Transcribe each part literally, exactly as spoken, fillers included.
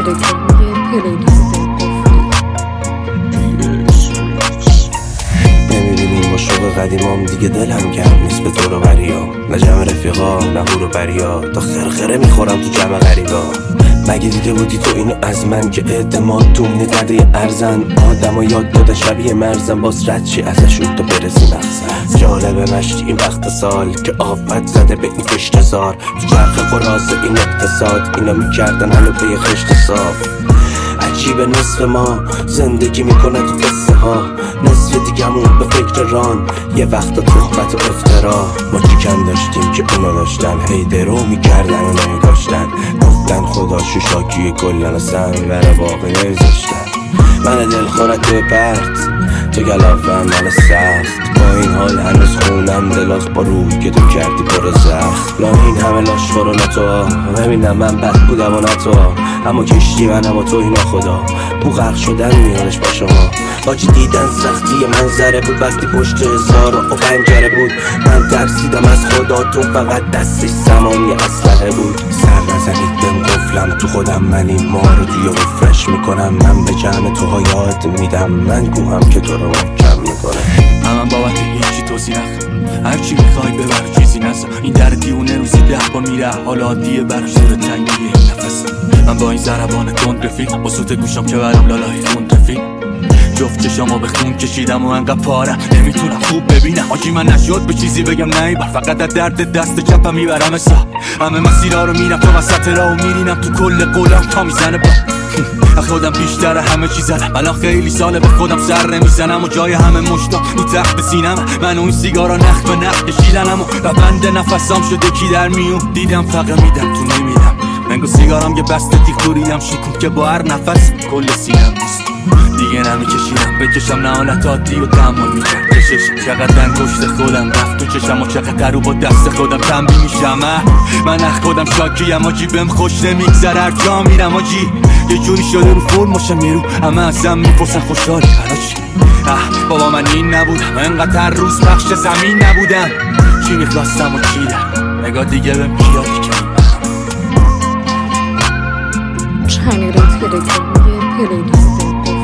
تلگرامی پلیلیست قفلی. نمیبینیم با شوق قدیمام دیگه دلم گرم نیست به دور و بریا، نه جمع رفیقا نه هور و بریا، تا خرخره میخورم تو جمع غریبا. مگه دیده بودی تو اینو از من که اعتماد تو نقده ارزن؟ آدم و یاد داده شبیه مرزن، باز رد چی ازشون تا برسی مقصد. جالبه مشتی این وقت سال که آفت زده به این کشتزار، تو چرخ قراز این اقتصاد اینا میکردن هنو به یه خشت صاف. عجیب نصف ما زندگی میکنه تو قصه ها، نصف دیگمون به فکر ران، یه وقت تهمت و افترا. ما چی کم داشتیم که اونا داشتن، هی درو میکردن و نمیگاشتن، گفتن خدا شوشاکی گلن و سمی بره باقی نمیذاشتن. من دلخورت به پرت تو گلافم من سخت، با این حال هنوز خونم دلاخ با روی که تو کردی پر زخم. لا این همه لاشخور و نتو ببینم من بد بودم و نتو، اما کشتی منم و تو اینا خدا بو غرق شدن میانش با شما. آجی دیدن سختی منظره بود وقتی پشت هزار و پنجره بود، من ترسیدم از خداتون فقط دستش زمان یه اسلحه بود. سر نزنید بهم قفلم تو خودم، من این ما رو توی قفرش میکنم، من به جمع توها یاد میدم، من گوهم که تو رو محکم میکنه. من بابت هیچی توضیح نخوام، هرچی میخوای ببر چیزی نزا، این در دیونه روزی ده بار میره، حالا عادیه براش دور تنگیه این نفس. من با این ضربان تند رفیق، با صوت گوشم که برام لالای خون رفیق، جفت چشامو به خون کشیدم و انقدر پارم نمیتونم خوب ببینم. آجی من نشد به چیزی بگم نیبر، فقط از درد دست چپم میبرم حساب. همه مسیرها رو میرم تو وسط راه و میرینم تو کل قولم تا میزنه با خودم بیشتر همه چی زدم. الان خیلی ساله به خودم سر نمیزنم و جای همه مشتا رو تخت سینم، من و این سیگارا نخ به نخ کشیدنم و روند نفسام شده کی در میون، دیدم فقط میدم تو نمیدم. منگو سیگارم یه بسته تیخوریم شیکون که با هر نفس کل سینم نیست دیگه نمیکشیدم، بکشم نه حالت عادی و تحمل میکرد کششم. چقدر انگشت خودم رفت تو چشم و چقدر قرو با دست خودم تنبیه میشم. من اخ خودم شاکیم آجی بهم خوش نمیگذر هر جا میرم آجی، یه جوری شده رو فرم باشم یه رو همه ازم میپرسن خوشحالی هراچی. اه بابا من این نبودم، انقدر هر روز پخش زمین نبودم، چی میخواستم و چی دارم نگاه دیگه بهم کیادی کنیم. چنل تلگرامی پلیلیست قفلی.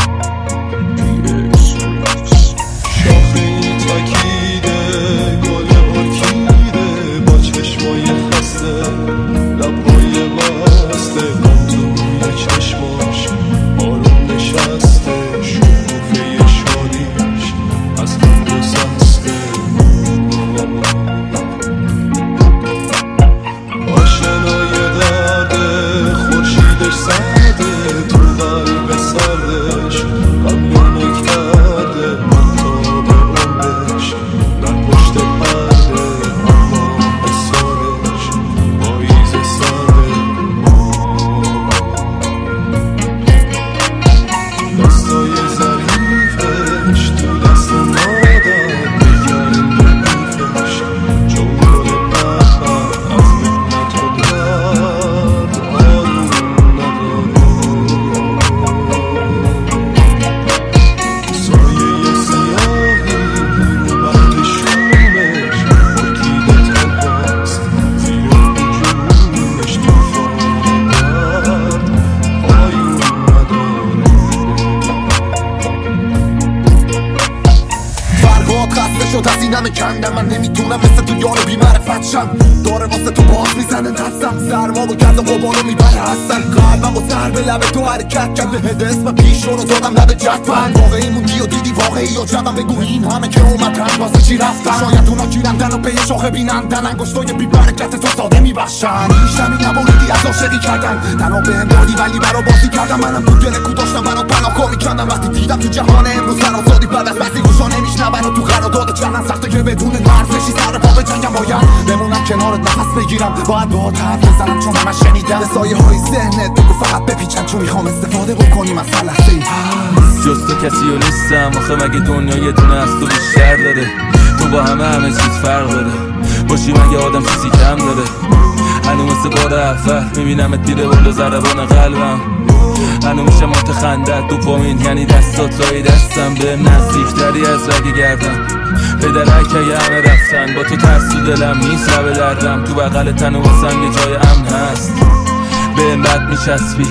شاخه تکیده گل ارکیده با چشمای خسته، لبهای بسته غم توی چشماش آروم نشسته، شکوفه شادیش از هم گسسته. آشنای درده خورشیدش سرده تو قلب سردش غم نکرده محتاب عمرش در پشت پرده، اما اصارش پاییز سرده. دستای ظریفش تو دست مادر بگرد ردیفش، چون گل بخر از مهنت و درد آروم نداره. سایه سیاهی رو بخت شومش ارکیده تنهاست، زیر جونش توفان درد پایون نداره. فرهاد خسته شد از این همه کندم، من نمیتونم مثل تو یار بی‌معرفت شم، داره واسه تو باز میزنه نفسم، سرما و گرد و غبارو میبره هستن، قلبم و سر به لب تو حرکت کرد، به هد اسم پیش رو دادم لب جدول. واقعی موندی و دیدی واقعی و جبم، بگو این همه که اومدن واسه چی رفتن؟ شاید اونا گیرندن و به یه شاخه بینندن، انگشتای بی برکت تو ساده میبخشن. هیچ نمی نباریدی از عاشقی کردن، تنها بهم دادی ولی برا بازی کردم، منم تو دل کو داشتم برا پناهگاه میکردم. وقتی دیدم تو جهان امروز سر آزادی بعد از بحثی گوشا نمیشنون و تو قرارداد چندن سخته که بدون مرزشی سر پا بجنگم، باید بمونم کنارت نفس بگیرم، باید باهات حرف بزنم چون همش شنیدم. به سایه های ذهنت بگو فقط بپیچن، چون میخوام استفاده بکنیم از هر لحظه‌ای. جز تو کسی رو نیستم آخه، مگه دنیا یه دونه از تو بیشتر داره؟ تو با همه همه چیز فرق داره، باشی مگه آدم چیزی کم داره؟ هنو مثل بار اول میبینم دیره بالا ضربان قلبم، هنو میشه مات خندت دوپامین، یعنی دستات لای دستم به نزدیکتری از رگ گردم. پدرک اگه همه رفتن با تو ترس تو دلم نیست لب دردم، تو بغل تن و واسم یه جای امن هست، به بد میچسبی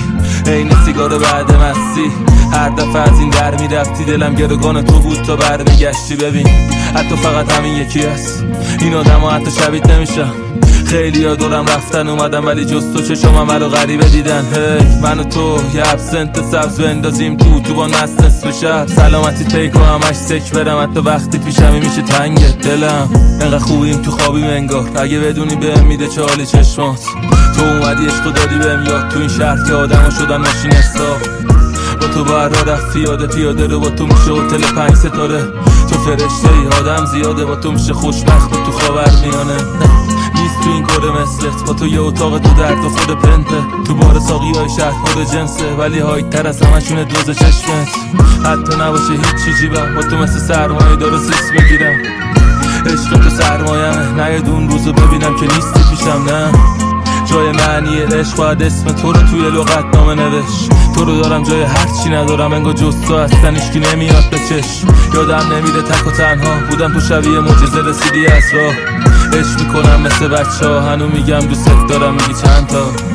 عین سیگار بعد مستی. هر دفعه از این در میرفتی دلم گروگان تو بود تا برمیگشتی. ببین حتی فقط همین یکی هست، این آدم ها حتی شبیت نمیشم. خیلی ها دورم رفتن اومدن ولی جز تو چشم همه رو غریبه دیدن. هی من و تو یه ابسنت سبز بندازیم تو تو با نست نصف شب. سلامتی پیکو همش سک برم حتی وقتی پیشمی میشه تنگ دلم. انقدر خوبیم تو خوابیم انگار، اگه بدونی بهم میده چه حالی چشمات. تو اومدی عشق دادی بهم یاد، تو این شهر که آدم ها شدن ماشین استا. با تو بر را رفتی یاده پیاده رو، با تو میشه هتل پنج ستاره. تو فرشته ای آدم زیاده، با تو میشه خوشبخت تو خاور میانه. نیست تو این کره مثلت، با تو یه اتاق تو درد و خود پنته. تو بار ساقی های شهر خود جنسه ولی هایت تر از همشونه دوز چشمت. حتی نباشه هیچ چی جیبم، با تو مثل سرمایه داره سیس بگیرم. عشق تو سرمایمه، نه یه دون روزو ببینم که نیستی پیشم. نه جای معنی عشق باید اسم تو رو توی لغت نامه نوشت. تو رو دارم جای هر چی ندارم، انگار جز تو هستن هیچکی نمیاد به چشم. یادم نمیره تک و تنها بودم تو شبیه معجزه رسیدی از راه. عشق میکنم مثل بچه ها، هنو میگم دوست دارم میگی چند تا.